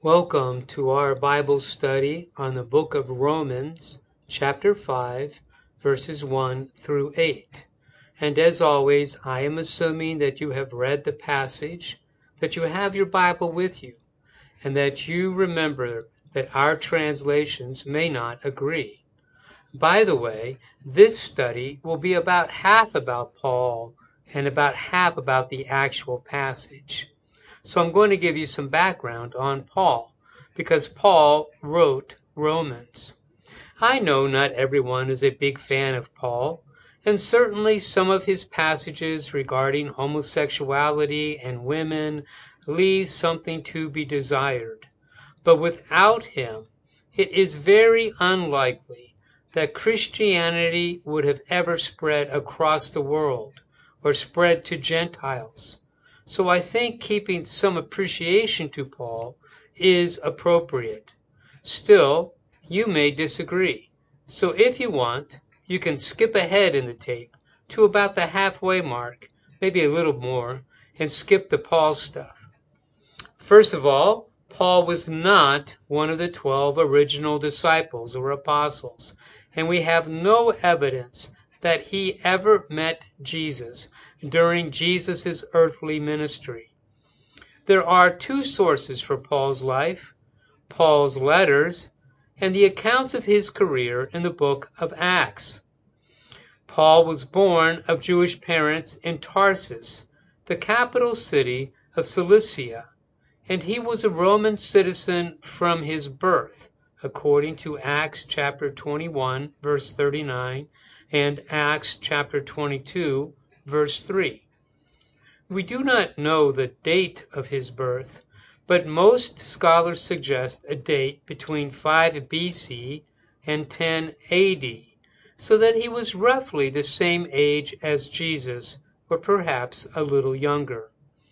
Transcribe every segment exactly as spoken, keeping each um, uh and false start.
Welcome to our Bible study on the book of Romans, chapter five, verses one through eight. And as always, I am assuming that you have read the passage, that you have your Bible with you, and that you remember that our translations may not agree. By the way, this study will be about half about Paul and about half about the actual passage. So I'm going to give you some background on Paul, because Paul wrote Romans. I know not everyone is a big fan of Paul, and certainly some of his passages regarding homosexuality and women leave something to be desired. But without him, it is very unlikely that Christianity would have ever spread across the world or spread to Gentiles. So I think keeping some appreciation to Paul is appropriate. Still, you may disagree. So if you want, you can skip ahead in the tape to about the halfway mark, maybe a little more, and skip the Paul stuff. First of all, Paul was not one of the twelve original disciples or apostles, and we have no evidence that he ever met Jesus during Jesus' earthly ministry. There are two sources for Paul's life: Paul's letters and the accounts of his career in the book of Acts. Paul was born of Jewish parents in Tarsus, the capital city of Cilicia, and he was a Roman citizen from his birth, according to Acts chapter twenty-one, verse thirty-nine, and Acts chapter twenty-two, verse three. We do not know the date of his birth, but most scholars suggest a date between five B C and ten A D, so that he was roughly the same age as Jesus, or perhaps a little younger.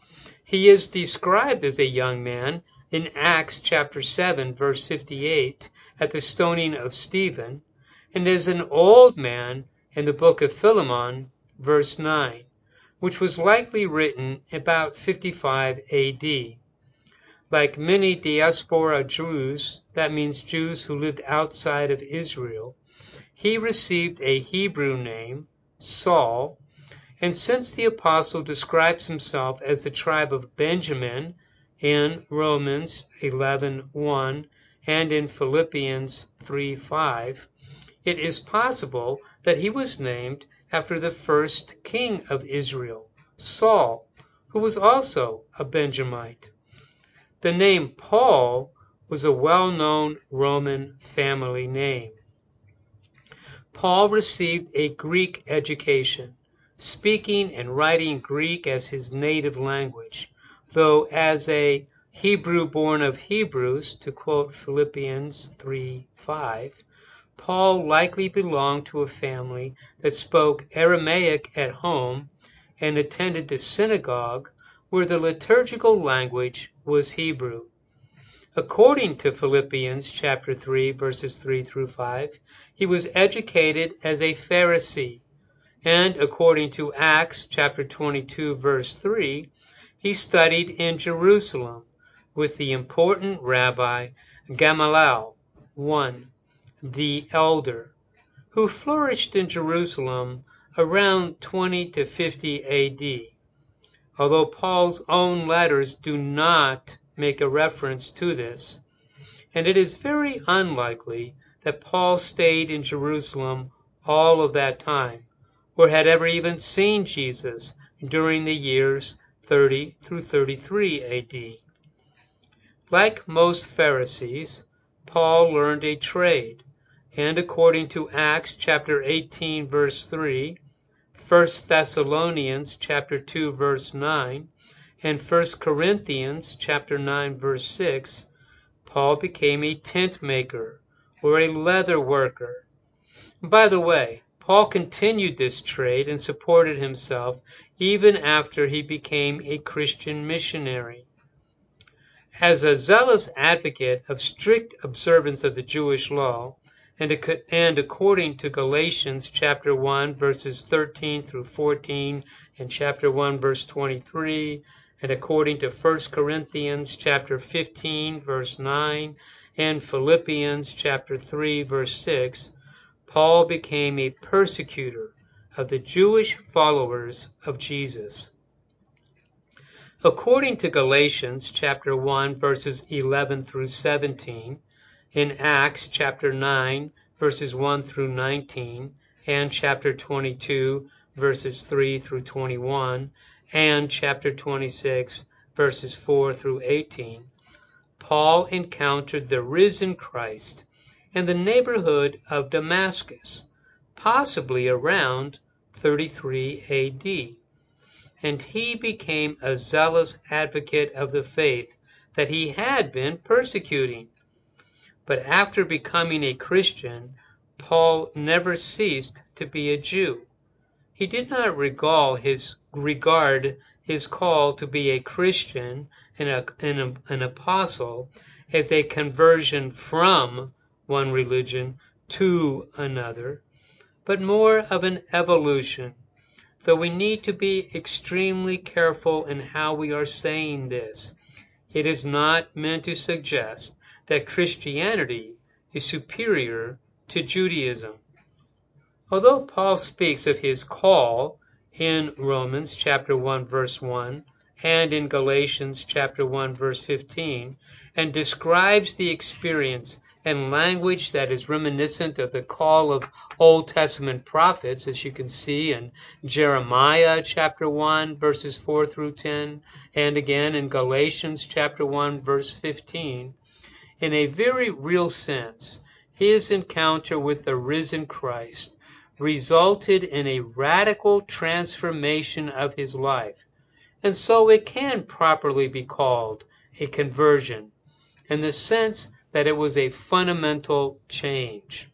He is described as a young man in Acts chapter seven, verse fifty-eight, at the stoning of Stephen, and as an old man in the book of Philemon, verse nine, which was likely written about fifty-five A D. Like many diaspora Jews, that means Jews who lived outside of Israel, he received a Hebrew name, Saul, and since the apostle describes himself as the tribe of Benjamin in Romans eleven one and in Philippians three five, it is possible that he was named after the first king of Israel, Saul, who was also a Benjamite. The name Paul was a well-known Roman family name. Paul received a Greek education, speaking and writing Greek as his native language, though as a Hebrew born of Hebrews, to quote Philippians three five, Paul likely belonged to a family that spoke Aramaic at home and attended the synagogue where the liturgical language was Hebrew. According to Philippians chapter three, verses three through five, he was educated as a Pharisee, and according to Acts chapter twenty-two, verse three, he studied in Jerusalem with the important Rabbi Gamaliel I, the elder, who flourished in Jerusalem around twenty to fifty A D, although Paul's own letters do not make a reference to this, and it is very unlikely that Paul stayed in Jerusalem all of that time, or had ever even seen Jesus during the years thirty through thirty-three A D. Like most Pharisees, Paul learned a trade, and according to Acts chapter eighteen, verse three, First Thessalonians chapter two, verse nine, and First Corinthians chapter nine, verse six, Paul became a tent maker or a leather worker. By the way, Paul continued this trade and supported himself even after he became a Christian missionary. As a zealous advocate of strict observance of the Jewish law, and, and according to Galatians chapter one, verses thirteen through fourteen, and chapter one, verse twenty-three, And according to First Corinthians chapter fifteen, verse nine, and Philippians chapter three, verse six, Paul became a persecutor of the Jewish followers of Jesus. According to Galatians chapter one, verses eleven through seventeen, in Acts chapter nine, verses one through nineteen, and chapter twenty-two, verses three through twenty-one, and chapter twenty-six, verses four through eighteen, Paul encountered the risen Christ in the neighborhood of Damascus, possibly around thirty-three A D, and he became a zealous advocate of the faith that he had been persecuting. But after becoming a Christian, Paul never ceased to be a Jew. He did not regard his, regard his call to be a Christian and a, and a, an apostle as a conversion from one religion to another, but more of an evolution, though we need to be extremely careful in how we are saying this. It is not meant to suggest that Christianity is superior to Judaism. Although Paul speaks of his call in Romans chapter one, verse one, and in Galatians chapter one, verse fifteen, and describes the experience in language that is reminiscent of the call of Old Testament prophets, as you can see in Jeremiah chapter one, verses four through ten, and again in Galatians chapter one, verse fifteen. In a very real sense, his encounter with the risen Christ resulted in a radical transformation of his life, and so it can properly be called a conversion, in the sense that it was a fundamental change.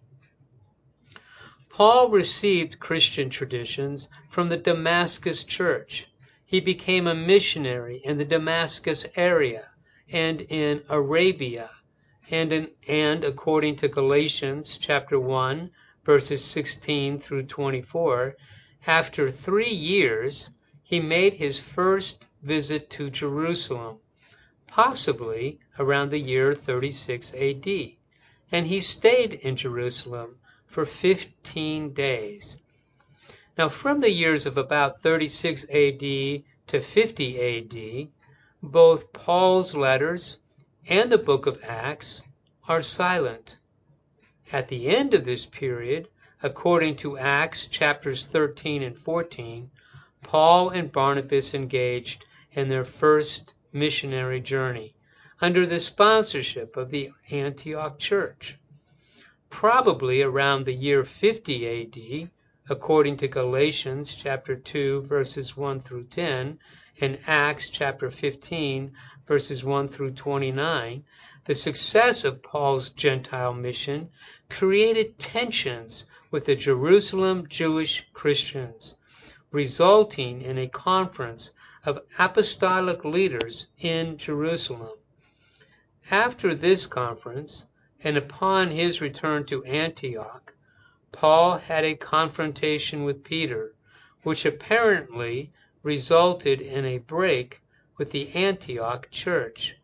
Paul received Christian traditions from the Damascus church. He became a missionary in the Damascus area and in Arabia, and, in, and according to Galatians chapter one, verses sixteen through twenty-four, after three years, he made his first visit to Jerusalem, possibly around the year thirty-six A D, and he stayed in Jerusalem for fifteen days. Now, from the years of about thirty-six A D to fifty A D, both Paul's letters and the book of Acts are silent. At the end of this period, according to Acts chapters thirteen and fourteen, Paul and Barnabas engaged in their first missionary journey under the sponsorship of the Antioch church. Probably around the year fifty A D, according to Galatians chapter two, verses one through ten, and Acts chapter fifteen, verses one through twenty-nine, the success of Paul's Gentile mission created tensions with the Jerusalem Jewish Christians, resulting in a conference of apostolic leaders in Jerusalem. After this conference, and upon his return to Antioch, Paul had a confrontation with Peter, which apparently resulted in a break with the Antioch church.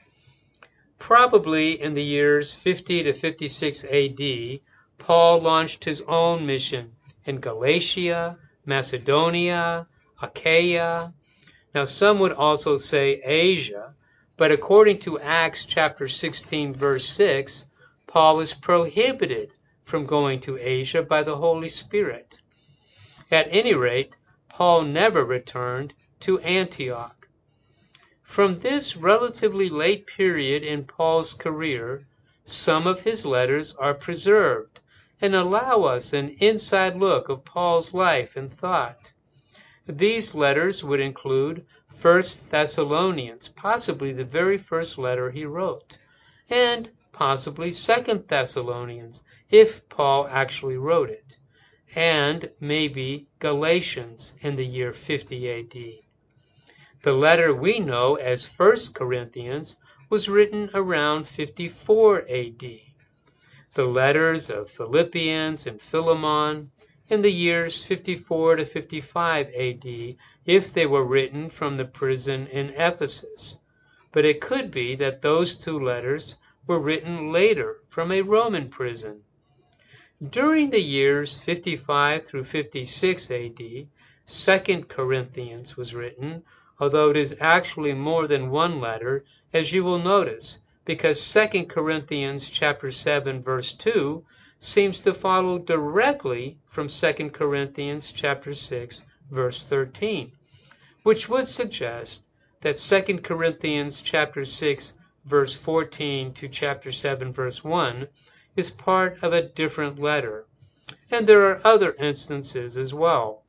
Probably in the years fifty to fifty-six A D, Paul launched his own mission in Galatia, Macedonia, Achaia. Now some would also say Asia, but according to Acts chapter sixteen, verse six, Paul was prohibited from going to Asia by the Holy Spirit. At any rate, Paul never returned to Antioch. From this relatively late period in Paul's career, some of his letters are preserved and allow us an inside look of Paul's life and thought. These letters would include First Thessalonians, possibly the very first letter he wrote, and possibly Second Thessalonians, if Paul actually wrote it, and maybe Galatians in the year fifty A D. The letter we know as First Corinthians was written around fifty-four A D. The letters of Philippians and Philemon in the years fifty-four to fifty-five A D if they were written from the prison in Ephesus. But it could be that those two letters were written later from a Roman prison. During the years fifty-five through fifty-six A D, Second Corinthians was written, although it is actually more than one letter, as you will notice, because Second Corinthians chapter seven verse two seems to follow directly from Second Corinthians chapter six verse thirteen, which would suggest that Second Corinthians chapter six verse fourteen to chapter seven verse one is part of a different letter. And there are other instances as well.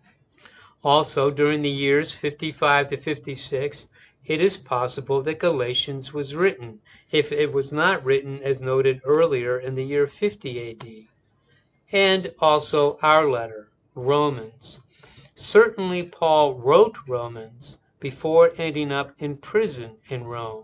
Also, during the years fifty-five to fifty-six, it is possible that Galatians was written, if it was not written as noted earlier in the year fifty A D. And also our letter, Romans. Certainly Paul wrote Romans before ending up in prison in Rome.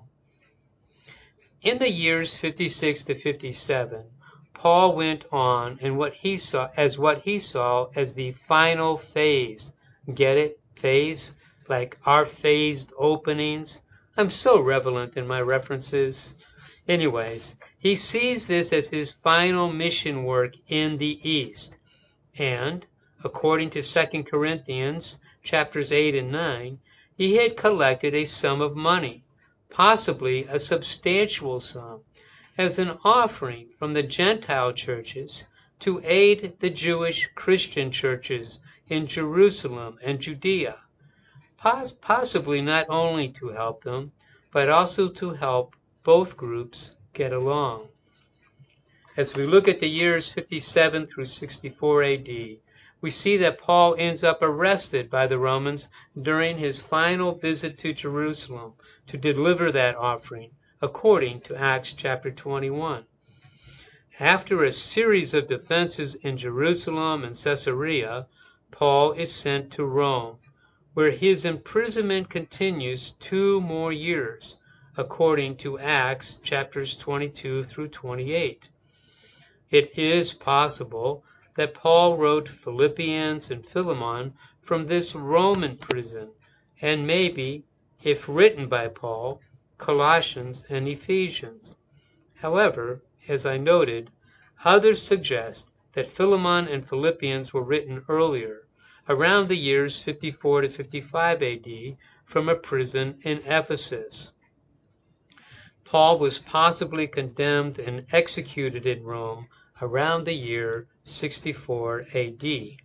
In the years fifty-six to fifty-seven, Paul went on in what he saw as what he saw as the final phase. Get it? Phase? Like our phased openings? I'm so relevant in my references. Anyways, he sees this as his final mission work in the East. And, according to Second Corinthians chapters eight and nine, he had collected a sum of money, possibly a substantial sum, as an offering from the Gentile churches to aid the Jewish Christian churches in Jerusalem and Judea, Poss- possibly not only to help them, but also to help both groups get along. As we look at the years fifty-seven through sixty-four A D, we see that Paul ends up arrested by the Romans during his final visit to Jerusalem to deliver that offering, according to Acts chapter twenty-one. After a series of defenses in Jerusalem and Caesarea, Paul is sent to Rome, where his imprisonment continues two more years, according to Acts chapters twenty-two through twenty-eight. It is possible that Paul wrote Philippians and Philemon from this Roman prison, and maybe, if written by Paul, Colossians and Ephesians. However, as I noted, others suggest that Philemon and Philippians were written earlier, around the years fifty-four to fifty-five A D, from a prison in Ephesus. Paul was possibly condemned and executed in Rome around the year sixty-four A D.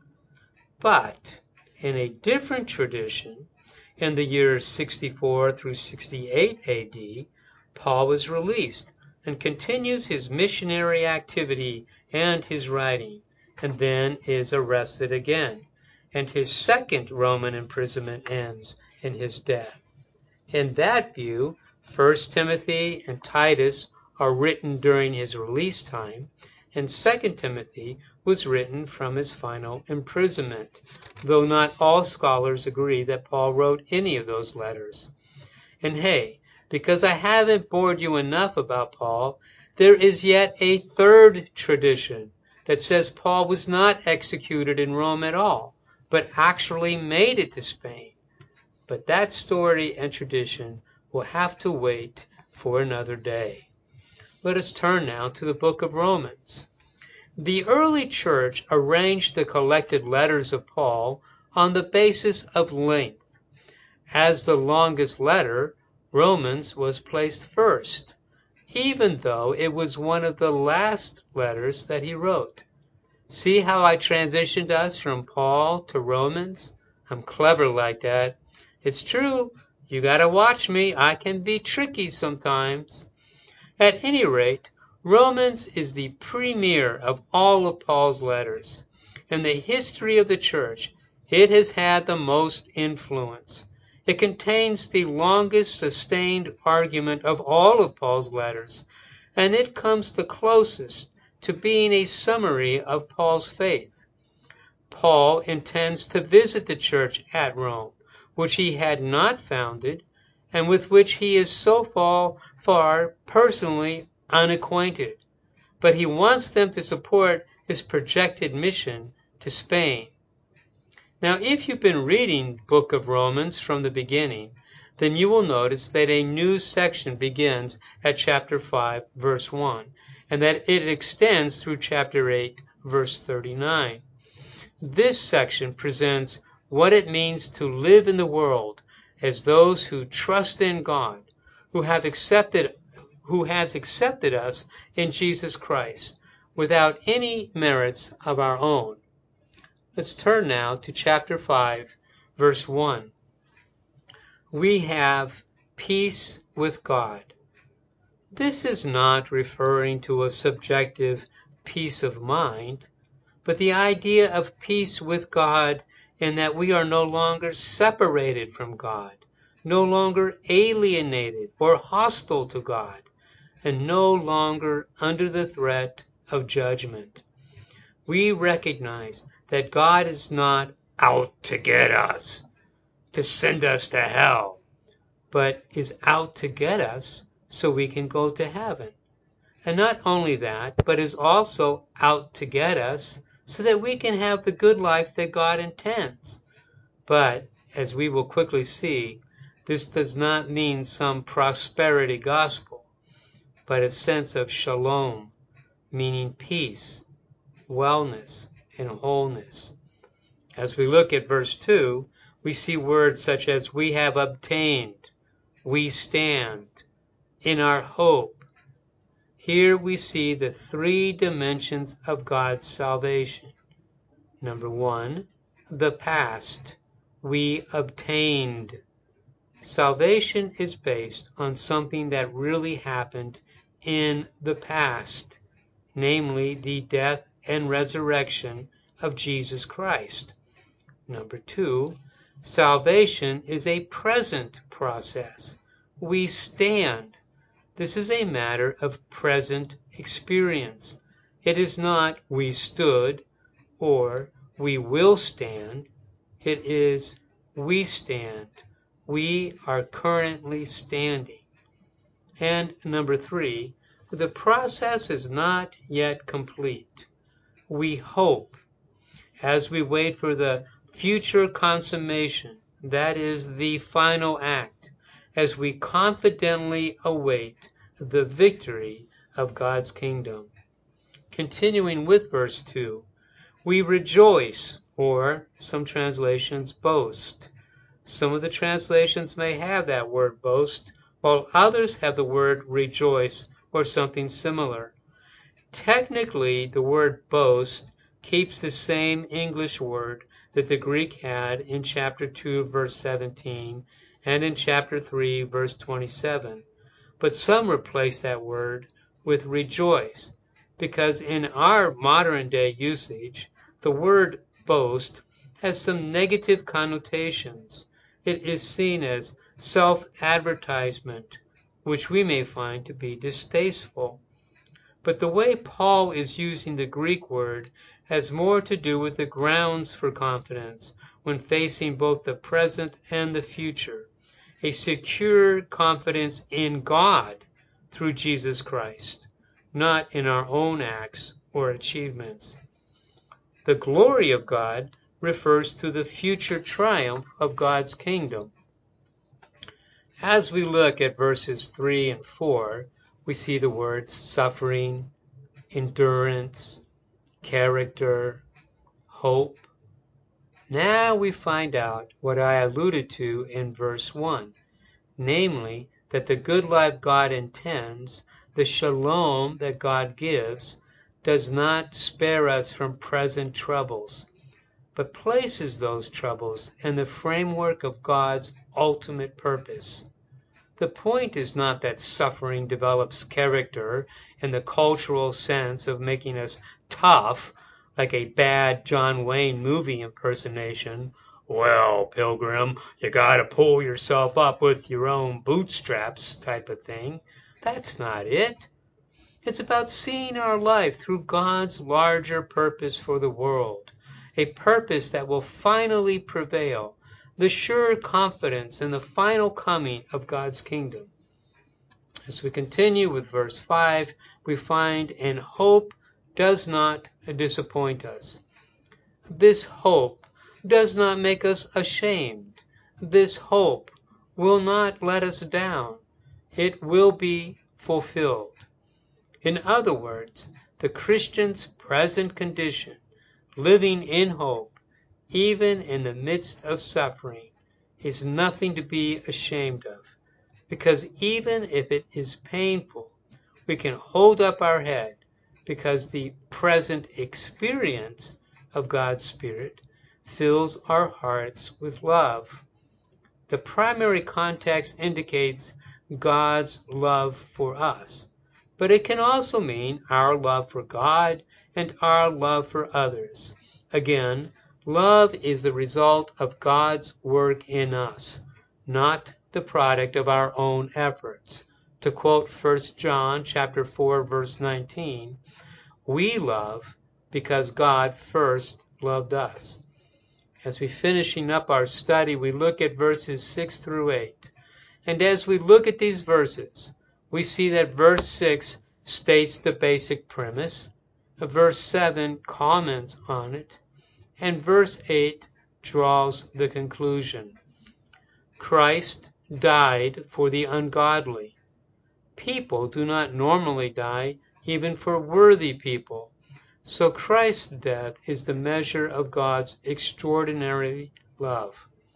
But in a different tradition, in the years sixty-four through sixty-eight A D, Paul was released and continues his missionary activity and his writing, and then is arrested again, and his second Roman imprisonment ends in his death. In that view, First Timothy and Titus are written during his release time, and Second Timothy was written from his final imprisonment, though not all scholars agree that Paul wrote any of those letters. And hey, because I haven't bored you enough about Paul, there is yet a third tradition that says Paul was not executed in Rome at all, but actually made it to Spain. But that story and tradition will have to wait for another day. Let us turn now to the book of Romans. The early church arranged the collected letters of Paul on the basis of length. As the longest letter, Romans was placed first, even though it was one of the last letters that he wrote. See how I transitioned us from Paul to Romans? I'm clever like that. It's true. You gotta watch me. I can be tricky sometimes. At any rate, Romans is the premier of all of Paul's letters. In the history of the church, it has had the most influence. It contains the longest sustained argument of all of Paul's letters, and it comes the closest to being a summary of Paul's faith. Paul intends to visit the church at Rome, which he had not founded, and with which he is so far, far personally unacquainted. But he wants them to support his projected mission to Spain. Now, if you've been reading the book of Romans from the beginning, then you will notice that a new section begins at chapter five, verse one, and that it extends through chapter eight, verse thirty-nine. This section presents what it means to live in the world as those who trust in God, who have accepted, who has accepted us in Jesus Christ without any merits of our own. Let's turn now to chapter five, verse one. We have peace with God. This is not referring to a subjective peace of mind, but the idea of peace with God in that we are no longer separated from God, no longer alienated or hostile to God, and no longer under the threat of judgment. We recognize that God is not out to get us, to send us to hell, but is out to get us so we can go to heaven. And not only that, but is also out to get us so that we can have the good life that God intends. But, as we will quickly see, this does not mean some prosperity gospel, but a sense of shalom, meaning peace, wellness, and wholeness. As we look at verse two, we see words such as we have obtained, we stand, in our hope. Here we see the three dimensions of God's salvation. Number one, the past. We obtained. Salvation is based on something that really happened in the past, namely the death and resurrection of Jesus Christ. Number two, salvation is a present process. We stand. This is a matter of present experience. It is not we stood or we will stand. It is we stand. We are currently standing. And number three, the process is not yet complete. We hope as we wait for the future consummation, that is the final act, as we confidently await the victory of God's kingdom. Continuing with verse two, we rejoice, or some translations boast. Some of the translations may have that word boast, while others have the word rejoice or something similar. Technically, the word boast keeps the same English word that the Greek had in chapter two, verse seventeen, and in chapter three, verse twenty-seven. But some replace that word with rejoice, because in our modern day usage, the word boast has some negative connotations. It is seen as self-advertisement, which we may find to be distasteful. But the way Paul is using the Greek word has more to do with the grounds for confidence when facing both the present and the future, a secure confidence in God through Jesus Christ, not in our own acts or achievements. The glory of God refers to the future triumph of God's kingdom. As we look at verses three and four, we see the words suffering, endurance, character, hope. Now we find out what I alluded to in verse one, namely that the good life God intends, the shalom that God gives, does not spare us from present troubles, but places those troubles in the framework of God's ultimate purpose. The point is not that suffering develops character in the cultural sense of making us tough, like a bad John Wayne movie impersonation. Well, Pilgrim, you gotta pull yourself up with your own bootstraps type of thing. That's not it. It's about seeing our life through God's larger purpose for the world, a purpose that will finally prevail, the sure confidence in the final coming of God's kingdom. As we continue with verse five, we find, and hope does not disappoint us. This hope does not make us ashamed. This hope will not let us down. It will be fulfilled. In other words, the Christian's present condition, living in hope, even in the midst of suffering, is nothing to be ashamed of, because even if it is painful, we can hold up our head, because the present experience of God's Spirit fills our hearts with love. The primary context indicates God's love for us, but it can also mean our love for God and our love for others. Again, love is the result of God's work in us, not the product of our own efforts. To quote First John chapter four, verse nineteen, we love because God first loved us. As we finishing up our study, we look at verses six through eight. And as we look at these verses, we see that verse six states the basic premise, verse seven comments on it, and verse eight draws the conclusion. Christ died for the ungodly. People do not normally die even for worthy people. So Christ's death is the measure of God's extraordinary love.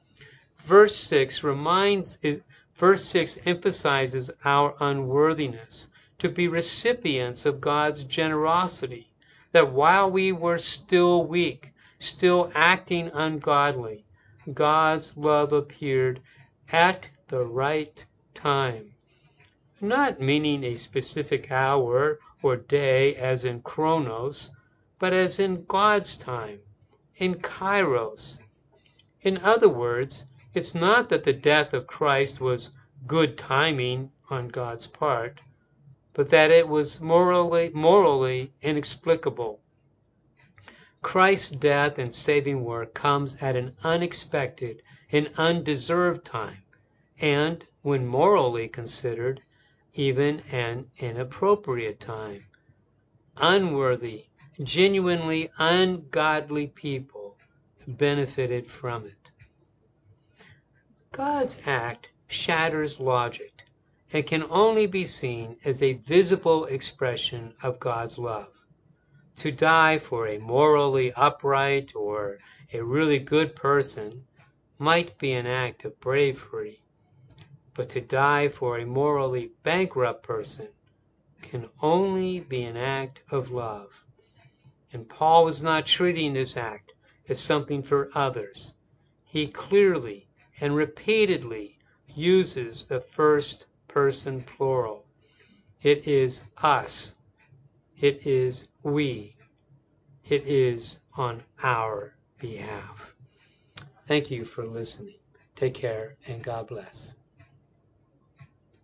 Verse six reminds, verse six emphasizes our unworthiness to be recipients of God's generosity, that while we were still weak, still acting ungodly, God's love appeared at the right time. Not meaning a specific hour or day as in Chronos, but as in God's time, in Kairos. In other words, it's not that the death of Christ was good timing on God's part, but that it was morally, morally inexplicable. Christ's death and saving work comes at an unexpected and undeserved time, and, when morally considered, even an inappropriate time. Unworthy, genuinely ungodly people benefited from it. God's act shatters logic and can only be seen as a visible expression of God's love. To die for a morally upright or a really good person might be an act of bravery, but to die for a morally bankrupt person can only be an act of love. And Paul was not treating this act as something for others. He clearly and repeatedly uses the first person plural. It is us. It is we. It is on our behalf. Thank you for listening. Take care and God bless.